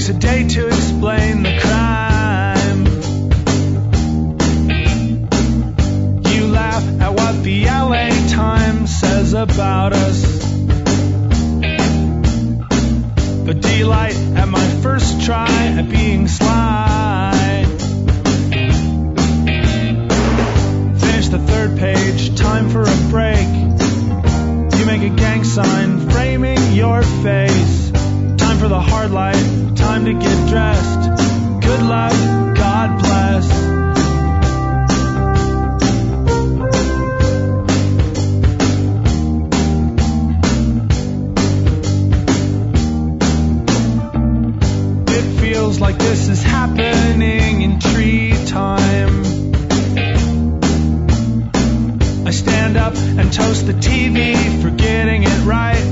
takes a day to explain the crime. You laugh at what the LA Times says about us, but delight at my first try at being sly. Finish the third page, time for a break. You make a gang sign framing your face. Time for the hard light, time to get dressed. Good luck, God bless. It feels like this is happening in tree time. I stand up and toast the TV for getting it right.